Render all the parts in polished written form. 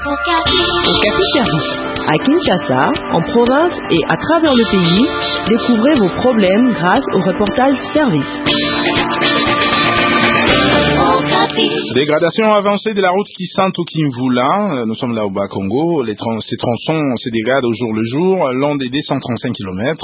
Okapi Service. À Kinshasa, en province et à travers le pays, découvrez vos problèmes grâce au reportage service. Dégradation avancée de la route Kisantu-Kimvula. Nous sommes là au Bas-Congo. Ces tronçons se dégradent au jour le jour, long des 235 km.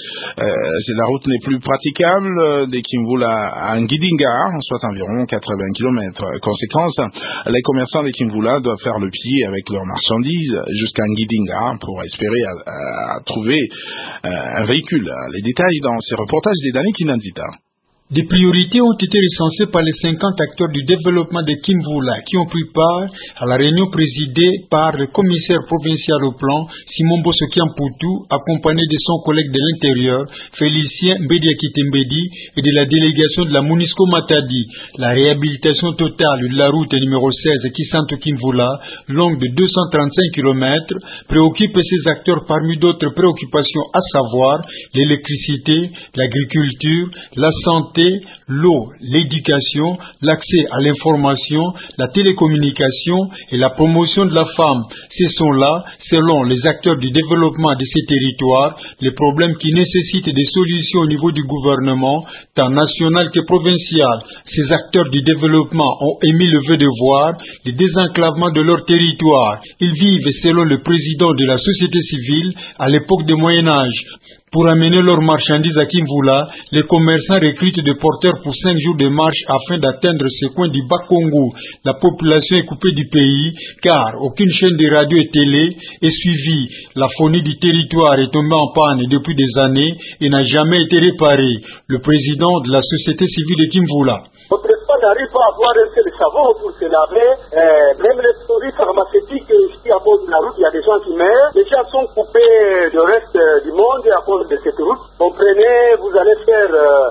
La route n'est plus praticable de Kimvula à Ngidinga, soit environ 80 km. Conséquence, les commerçants de Kimvula doivent faire le pied avec leurs marchandises jusqu'à Ngidinga pour espérer trouver un véhicule. Les détails dans ces reportages de Dani Kinanzita. Des priorités ont été recensées par les 50 acteurs du développement de Kimvula qui ont pris part à la réunion présidée par le commissaire provincial au plan, Simon Bosokian-Poutou, accompagné de son collègue de l'Intérieur, Félicien Mbediakitembedi, et de la délégation de la MONUSCO Matadi. La réhabilitation totale de la route numéro 16 Kisantu-Kimvula, longue de 235 km, préoccupe ces acteurs parmi d'autres préoccupations, à savoir l'électricité, l'agriculture, la santé, l'eau, l'éducation, l'accès à l'information, la télécommunication et la promotion de la femme. Ce sont là, selon les acteurs du développement de ces territoires, les problèmes qui nécessitent des solutions au niveau du gouvernement, tant national que provincial. Ces acteurs du développement ont émis le vœu de voir le désenclavement de leur territoire. Ils vivent, selon le président de la société civile, à l'époque du Moyen-Âge. Pour amener leurs marchandises à Kimvula, les commerçants recrutent des porteurs pour 5 jours de marche afin d'atteindre ce coin du Bas-Congo. La population est coupée du pays car aucune chaîne de radio et télé est suivie. La phonie du territoire est tombée en panne depuis des années et n'a jamais été réparée. Le président de la société civile de Kimvula. On n'arrive pas à avoir un seul savon pour se laver. Même les produits pharmaceutiques, ici à cause de la route, il y a des gens qui meurent. Les gens sont coupés du reste du monde à cause de cette route. Comprenez, vous allez faire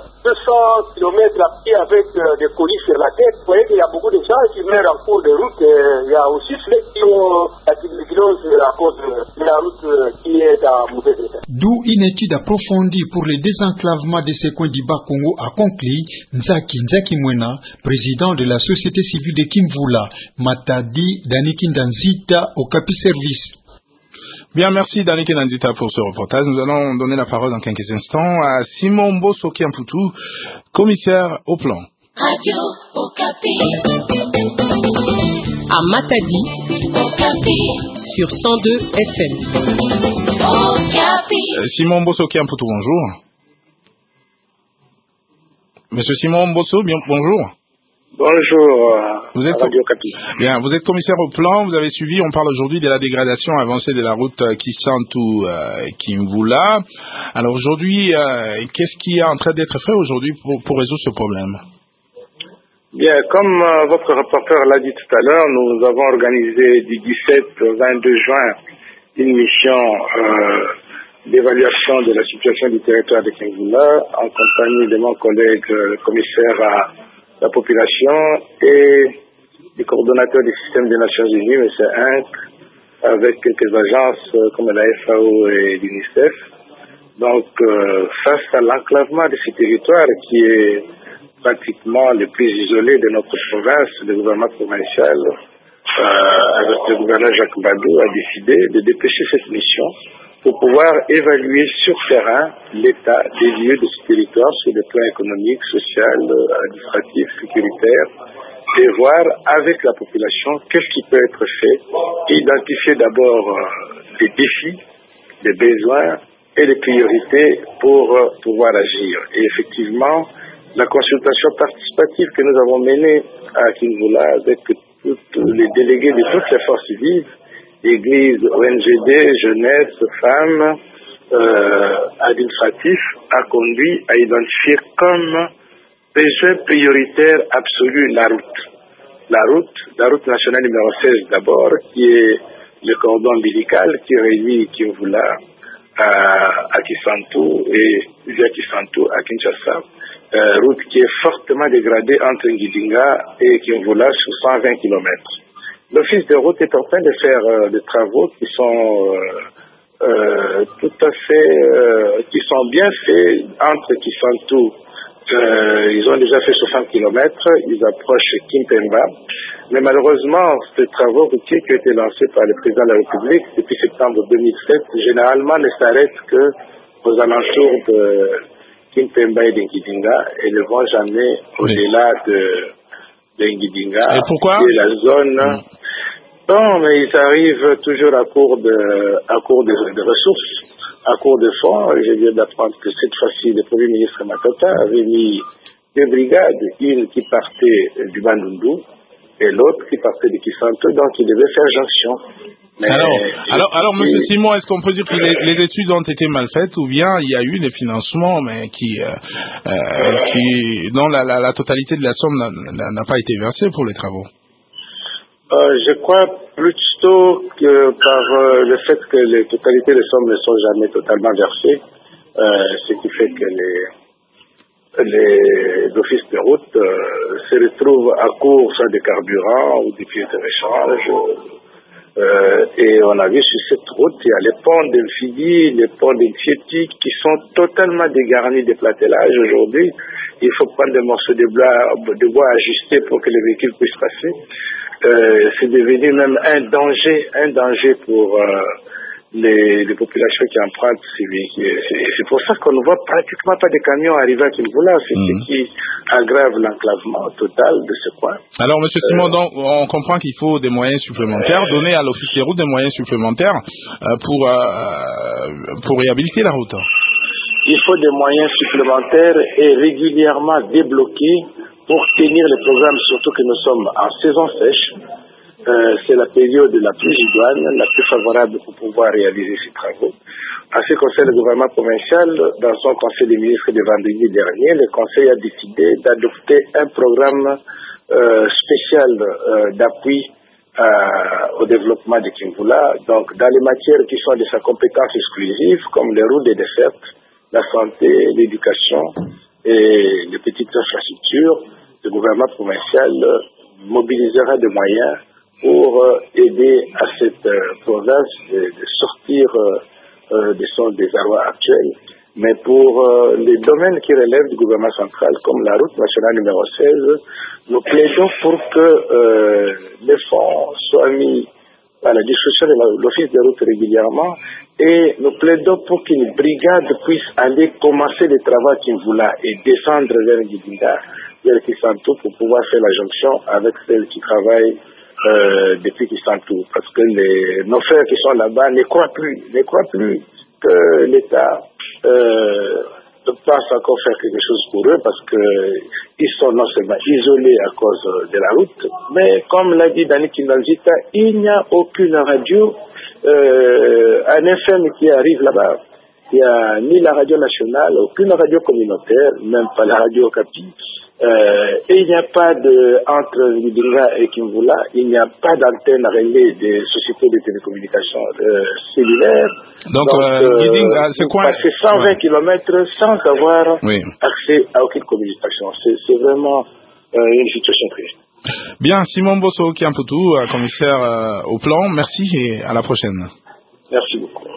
200 km à pied avec des colis sur la tête. Vous voyez qu'il y a beaucoup de gens qui meurent en cours de route. Il y a aussi ceux qui ont la tuberculose à cause de la route qui est en mauvais état. D'où une étude approfondie pour le désenclavement de ces coins du Bas-Congo a conclu Nzaki Mwena, président de la société civile de Kimvula, Matadi Danikindanzita au Capi Service. Bien, merci Dani Kinanzita pour ce reportage. Nous allons donner la parole dans quelques instants à Simon Bosokian-Poutou, commissaire au plan. Radio Okapi. À Matadi, Okapi. Sur 102 FM. Okapi. Simon Bosokian-Poutou, bonjour. Monsieur Simon Bosso, bonjour. Bonjour, vous êtes Radio Okapi. Bien, vous êtes commissaire au plan, vous avez suivi, on parle aujourd'hui de la dégradation avancée de la route Kisantu-Kimvula. Alors aujourd'hui, qu'est-ce qui est en train d'être fait aujourd'hui pour résoudre ce problème? Bien, comme votre rapporteur l'a dit tout à l'heure, nous avons organisé du 17 au 22 juin une mission d'évaluation de la situation du territoire de Kimvula en compagnie de mon collègue commissaire à la population et du coordonnateur du système des Nations Unies, M. Inc., avec quelques agences comme la FAO et l'UNICEF. Donc, face à l'enclavement de ces territoires qui est pratiquement le plus isolé de notre province, le gouvernement provincial, avec le gouverneur Jacques Badou, a décidé de dépêcher cette mission pour pouvoir évaluer sur terrain l'état des lieux de ce territoire sur le plan économique, social, administratif, sécuritaire, et voir avec la population qu'est-ce qui peut être fait, identifier d'abord les défis, les besoins et les priorités pour pouvoir agir. Et effectivement, la consultation participative que nous avons menée à Kimvula avec tous les délégués de toutes les forces vives, Église, ONGD, jeunesse, femmes, administratifs, a conduit à identifier comme besoin prioritaire absolu la route. La route nationale numéro 16 d'abord, qui est le cordon ombilical qui réunit Kimvula à Kisantu et via Kisantu à Kinshasa. Route qui est fortement dégradée entre Ngidinga et Kimvula sur 120 km. L'Office de route est en train de faire des travaux qui sont tout à fait, qui sont bien faits entre Kisantu. Ils ont déjà fait 60 km, ils approchent Kimpemba. Mais malheureusement, ces travaux routiers qui ont été lancés par le président de la République depuis septembre 2007, généralement ne s'arrêtent qu'aux alentours de Kimpemba et d'Ngidinga et ne vont jamais au-delà de Ngidinga. Et pourquoi? Qui est la zone. Non, mais ils arrivent toujours à court de ressources, à court de fonds. Je viens d'apprendre que cette fois-ci, le Premier ministre Matata avait mis 2 brigades, une qui partait du Bandundu et l'autre qui partait de Kisanto, donc ils devaient faire jonction. Mais alors, Monsieur Simon, est-ce qu'on peut dire que les études ont été mal faites ou bien il y a eu des financements mais dont la totalité de la somme n'a pas été versée pour les travaux? Je crois plutôt que par le fait que les totalités des sommes ne sont jamais totalement versées, ce qui fait que les offices de route se retrouvent à court soit de carburant ou des pièces de rechange. Et on a vu sur cette route, il y a les ponts d'Elfidi, les ponts d'Elfieti qui sont totalement dégarnis de platelage. Aujourd'hui, il faut prendre des morceaux de bois ajustés pour que les véhicules puissent passer. C'est devenu même un danger pour les populations qui empruntent ces véhicules. C'est pour ça qu'on ne voit pratiquement pas de camions arriver à Kimvula. C'est ce qui aggrave l'enclavement total de ce coin. Alors, M. Simon, donc, on comprend qu'il faut des moyens supplémentaires, donner à l'Office des routes des moyens supplémentaires pour réhabiliter la route. Il faut des moyens supplémentaires et régulièrement débloqués pour tenir le programme, surtout que nous sommes en saison sèche. C'est la période la plus idoine, la plus favorable pour pouvoir réaliser ces travaux. En ce qui concerne le gouvernement provincial, dans son conseil des ministres de vendredi dernier, le conseil a décidé d'adopter un programme spécial d'appui au développement de Kimvula. Donc, dans les matières qui sont de sa compétence exclusive, comme les routes et dessertes, la santé, l'éducation et les petites infrastructures, le gouvernement provincial mobilisera des moyens pour aider à cette province de sortir de son désarroi actuel. Mais pour les domaines qui relèvent du gouvernement central, comme la route nationale numéro 16, nous plaidons pour que les fonds soient mis à la discussion de l'Office des routes régulièrement et nous plaidons pour qu'une brigade puisse aller commencer les travaux à Kimvula et descendre vers Ngidinga, vers Kisanto, pour pouvoir faire la jonction avec celles qui travaillent depuis Kisanto. Parce que nos frères qui sont là-bas ne croient plus que l'État pense encore faire quelque chose pour eux parce qu'ils sont non seulement isolés à cause de la route, mais comme l'a dit Dani Kindanzita, il n'y a aucune radio, un FM qui arrive là-bas. Il n'y a ni la radio nationale, aucune radio communautaire, même pas la radio Okapi. Et il n'y a pas entre Ngidinga et Kimvula, il n'y a pas d'antenne relais des sociétés de télécommunications cellulaires. Donc Ngidinga, c'est quoi? Passer 120 km sans avoir accès à aucune communication. C'est vraiment une situation triste. Bien, Simon Bosso Kiamputu, commissaire au plan, merci et à la prochaine. Merci beaucoup.